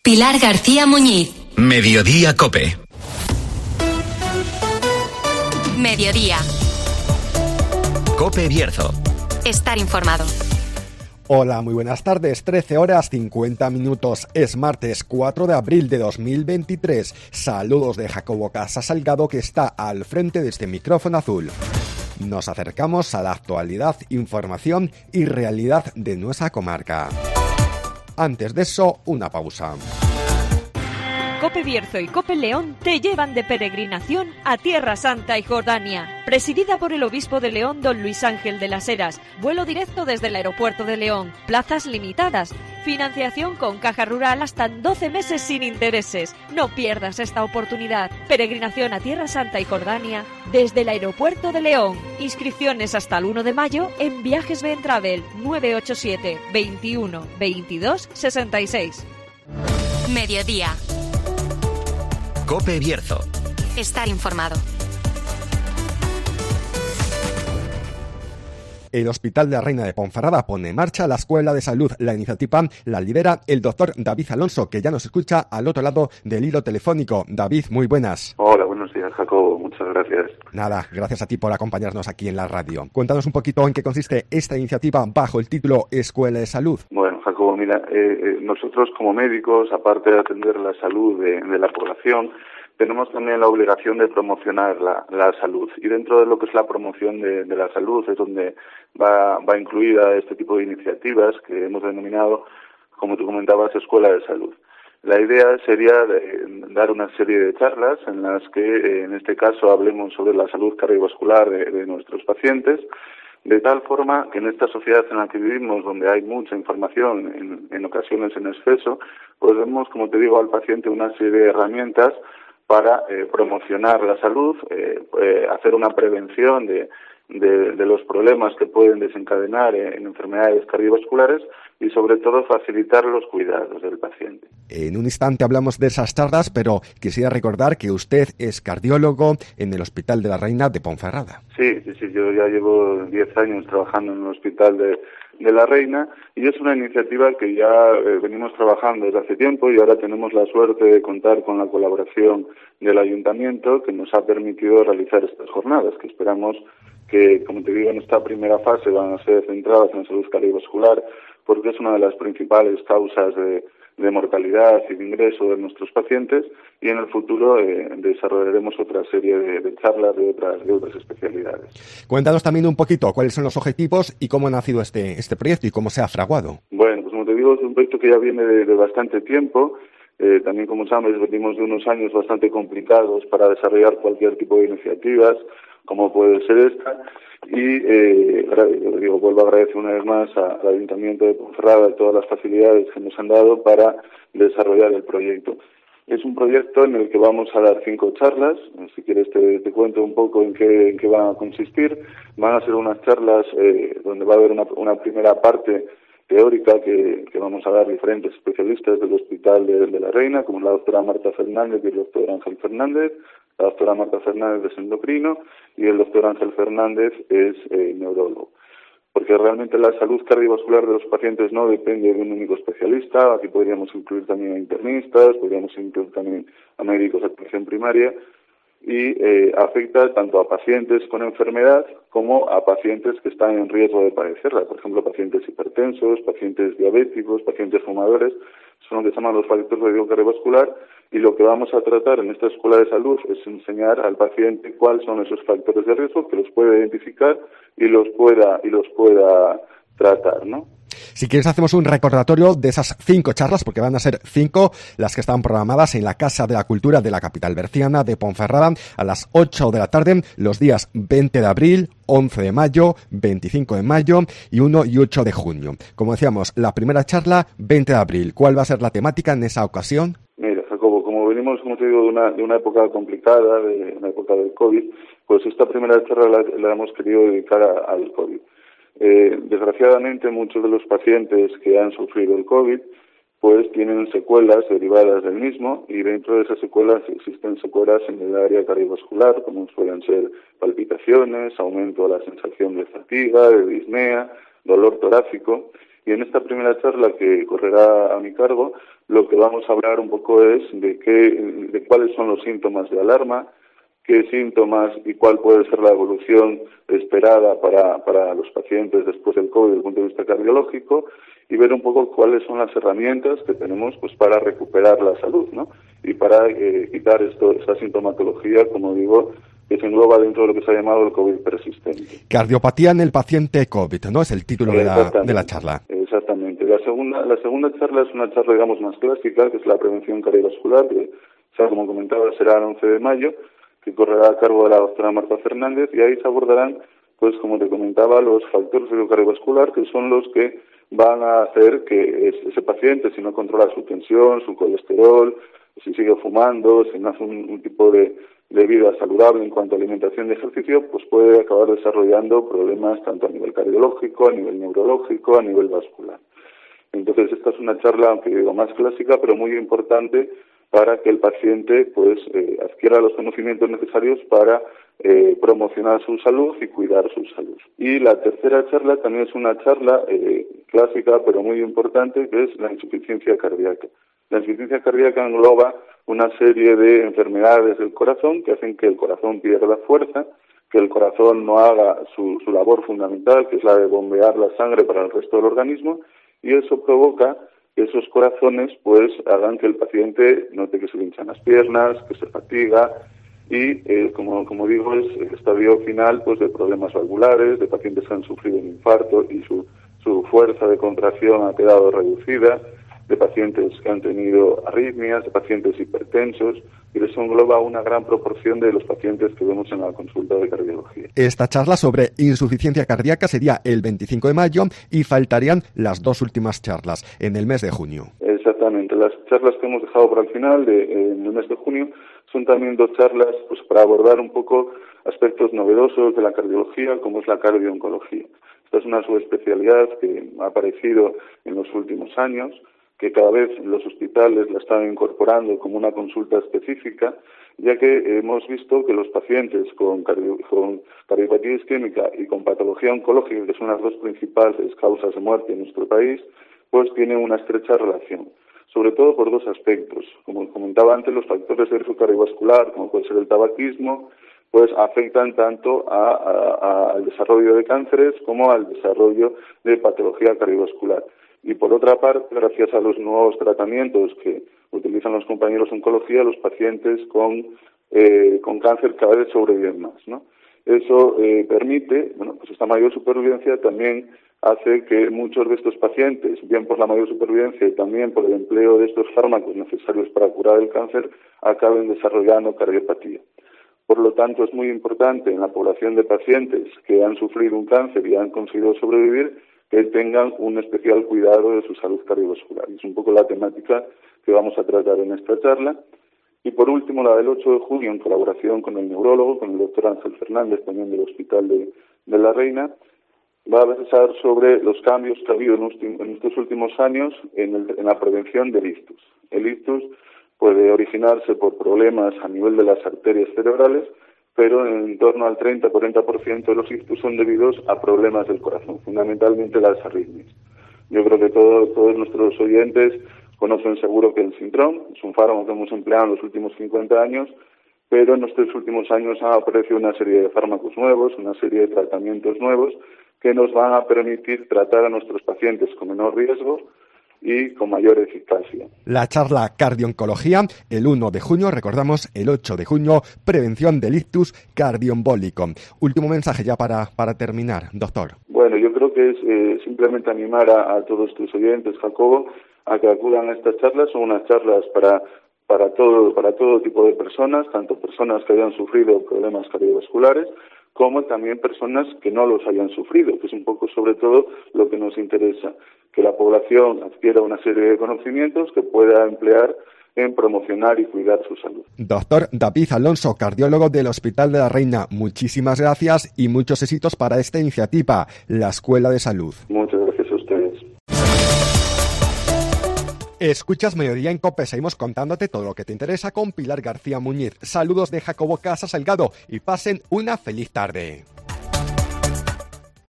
Pilar García Muñiz. Mediodía COPE. Mediodía. COPE Bierzo. Estar informado. Hola, muy buenas tardes, 13 horas 50 minutos, es martes 4 de abril de 2023. Saludos de Jacobo Casa Salgado, que está al frente de este micrófono azul. Nos acercamos a la actualidad, información y realidad de nuestra comarca. Antes de eso, una pausa. COPE Bierzo y COPE León te llevan de peregrinación a Tierra Santa y Jordania. Presidida por el obispo de León, don Luis Ángel de las Heras. Vuelo directo desde el aeropuerto de León. Plazas limitadas. Financiación con Caja Rural hasta 12 meses sin intereses. No pierdas esta oportunidad. Peregrinación a Tierra Santa y Jordania desde el aeropuerto de León. Inscripciones hasta el 1 de mayo en Viajes Ben Travel 987 21 22 66. Mediodía. COPE Bierzo. Estar informado. El Hospital de la Reina de Ponferrada pone en marcha la Escuela de Salud. La iniciativa la lidera el doctor David Alonso, que ya nos escucha al otro lado del hilo telefónico. David, muy buenas. Hola, buenos días, Jacobo. Muchas gracias. Nada, gracias a ti por acompañarnos aquí en la radio. Cuéntanos un poquito en qué consiste esta iniciativa bajo el título Escuela de Salud. Bueno, Jacobo, mira, nosotros como médicos, aparte de atender la salud de la población, tenemos también la obligación de promocionar la salud. Y dentro de lo que es la promoción de la salud es donde va incluida este tipo de iniciativas que hemos denominado, como tú comentabas, Escuela de Salud. La idea sería dar una serie de charlas en las que, en este caso, hablemos sobre la salud cardiovascular de nuestros pacientes, de tal forma que en esta sociedad en la que vivimos, donde hay mucha información, en ocasiones en exceso, pues demos, como te digo, al paciente una serie de herramientas para promocionar la salud, hacer una prevención de los problemas que pueden desencadenar en enfermedades cardiovasculares y sobre todo facilitar los cuidados del paciente. En un instante hablamos de esas charlas, pero quisiera recordar que usted es cardiólogo en el Hospital de la Reina de Ponferrada. Sí, yo ya llevo 10 años trabajando en el Hospital de la Reina y es una iniciativa que ya venimos trabajando desde hace tiempo y ahora tenemos la suerte de contar con la colaboración del Ayuntamiento, que nos ha permitido realizar estas jornadas, que esperamos que, como te digo, en esta primera fase van a ser centradas en salud cardiovascular, porque es una de las principales causas de mortalidad y de ingreso de nuestros pacientes, y en el futuro desarrollaremos otra serie de charlas de otras especialidades. Cuéntanos también un poquito cuáles son los objetivos y cómo ha nacido este proyecto y cómo se ha fraguado. Bueno, pues como te digo, es un proyecto que ya viene de bastante tiempo. También, como sabes, venimos de unos años bastante complicados para desarrollar cualquier tipo de iniciativas, como puede ser esta, y vuelvo a agradecer una vez más al Ayuntamiento de Ponferrada todas las facilidades que nos han dado para desarrollar el proyecto. Es un proyecto en el que vamos a dar 5 charlas. Si quieres te cuento un poco en qué van a consistir. Van a ser unas charlas donde va a haber una primera parte teórica que vamos a dar diferentes especialistas del Hospital de la Reina, como la doctora Marta Fernández y el doctor Ángel Fernández. La doctora Marta Fernández es endocrino y el doctor Ángel Fernández es neurólogo. Porque realmente la salud cardiovascular de los pacientes no depende de un único especialista. Aquí podríamos incluir también a internistas, podríamos incluir también a médicos de atención primaria, y afecta tanto a pacientes con enfermedad como a pacientes que están en riesgo de padecerla. Por ejemplo, pacientes hipertensos, pacientes diabéticos, pacientes fumadores, son lo que se llaman los factores de riesgo cardiovascular, y lo que vamos a tratar en esta escuela de salud es enseñar al paciente cuáles son esos factores de riesgo, que los pueda identificar y los pueda tratar, ¿no? Si quieres hacemos un recordatorio de esas 5 charlas, porque van a ser 5 las que están programadas en la Casa de la Cultura de la capital berciana de Ponferrada a las 8 de la tarde, los días 20 de abril, 11 de mayo, 25 de mayo y 1 y 8 de junio. Como decíamos, la primera charla, 20 de abril. ¿Cuál va a ser la temática en esa ocasión? Mira, Jacobo, como venimos, como te digo, de una época complicada, de una época del COVID, pues esta primera charla la hemos querido dedicar al COVID. Desgraciadamente, muchos de los pacientes que han sufrido el COVID pues tienen secuelas derivadas del mismo, y dentro de esas secuelas existen secuelas en el área cardiovascular, como suelen ser palpitaciones, aumento de la sensación de fatiga, de disnea, dolor torácico, Y en esta primera charla que correrá a mi cargo, lo que vamos a hablar un poco es de cuáles son los síntomas de alarma, qué síntomas y cuál puede ser la evolución esperada para los pacientes después del COVID desde el punto de vista cardiológico, y ver un poco cuáles son las herramientas que tenemos pues para recuperar la salud, ¿no? Y para quitar esta sintomatología, como digo, que se engloba dentro de lo que se ha llamado el COVID persistente. Cardiopatía en el paciente COVID, ¿no? Es el título de la charla. Exactamente. La segunda charla es una charla, digamos, más clásica, que es la prevención cardiovascular, que, como comentaba, será el 11 de mayo, que correrá a cargo de la doctora Marta Fernández, y ahí se abordarán, pues como te comentaba, los factores de riesgo cardiovascular, que son los que van a hacer que ese paciente, si no controla su tensión, su colesterol, si sigue fumando, si no hace un tipo de vida saludable en cuanto a alimentación y ejercicio, pues puede acabar desarrollando problemas tanto a nivel cardiológico, a nivel neurológico, a nivel vascular. Entonces, esta es una charla, aunque digo más clásica, pero muy importante para que el paciente pues adquiera los conocimientos necesarios para promocionar su salud y cuidar su salud. Y la tercera charla también es una charla clásica, pero muy importante, que es la insuficiencia cardíaca. La insuficiencia cardíaca engloba una serie de enfermedades del corazón que hacen que el corazón pierda fuerza, que el corazón no haga su labor fundamental, que es la de bombear la sangre para el resto del organismo, y eso provoca que esos corazones pues hagan que el paciente note que se le hinchan las piernas, que se fatiga, y como digo, es el estadio final pues de problemas valvulares, de pacientes que han sufrido un infarto y su fuerza de contracción ha quedado reducida, de pacientes que han tenido arritmias, de pacientes hipertensos, y eso engloba una gran proporción de los pacientes que vemos en la consulta de cardiología. Esta charla sobre insuficiencia cardíaca sería el 25 de mayo y faltarían las dos últimas charlas en el mes de junio. Exactamente. Las charlas que hemos dejado para el final en el mes de junio son también dos charlas pues para abordar un poco aspectos novedosos de la cardiología, como es la cardiooncología. Esta es una subespecialidad que ha aparecido en los últimos años, que cada vez los hospitales la están incorporando como una consulta específica, ya que hemos visto que los pacientes con cardiopatía isquémica y con patología oncológica, que son las dos principales causas de muerte en nuestro país, pues tienen una estrecha relación, sobre todo por dos aspectos. Como comentaba antes, los factores de riesgo cardiovascular, como puede ser el tabaquismo, pues afectan tanto al desarrollo de cánceres como al desarrollo de patología cardiovascular. Y por otra parte, gracias a los nuevos tratamientos que utilizan los compañeros de oncología, los pacientes con cáncer cada vez sobreviven más, ¿no? Eso permite, pues esta mayor supervivencia también hace que muchos de estos pacientes, bien por la mayor supervivencia y también por el empleo de estos fármacos necesarios para curar el cáncer, acaben desarrollando cardiopatía. Por lo tanto, es muy importante en la población de pacientes que han sufrido un cáncer y han conseguido sobrevivir, que tengan un especial cuidado de su salud cardiovascular. Es un poco la temática que vamos a tratar en esta charla. Y por último, la del 8 de junio, en colaboración con el neurólogo, con el doctor Ángel Fernández, también del Hospital de la Reina, va a versar sobre los cambios que ha habido en estos últimos años en la prevención del ictus. El ictus puede originarse por problemas a nivel de las arterias cerebrales, pero en torno al 30-40% de los ictus son debidos a problemas del corazón, fundamentalmente las arritmias. Yo creo que todos nuestros oyentes conocen seguro que el Sintrom es un fármaco que hemos empleado en los últimos 50 años, pero en estos últimos años han aparecido una serie de fármacos nuevos, una serie de tratamientos nuevos que nos van a permitir tratar a nuestros pacientes con menor riesgo y con mayor eficacia. La charla Cardiooncología, el 1 de junio, recordamos, el 8 de junio, prevención del ictus cardioembólico. Último mensaje ya para terminar, doctor. Bueno, yo creo que es simplemente animar a todos tus oyentes, Jacobo, a que acudan a estas charlas. Son unas charlas para todo tipo de personas, tanto personas que hayan sufrido problemas cardiovasculares, como también personas que no los hayan sufrido, que es un poco sobre todo lo que nos interesa, que la población adquiera una serie de conocimientos que pueda emplear en promocionar y cuidar su salud. Doctor David Alonso, cardiólogo del Hospital de la Reina, muchísimas gracias y muchos éxitos para esta iniciativa, la Escuela de Salud. Muchas gracias a ustedes. Escuchas Mediodía en COPE, seguimos contándote todo lo que te interesa con Pilar García Muñiz. Saludos de Jacobo Casas Salgado y pasen una feliz tarde.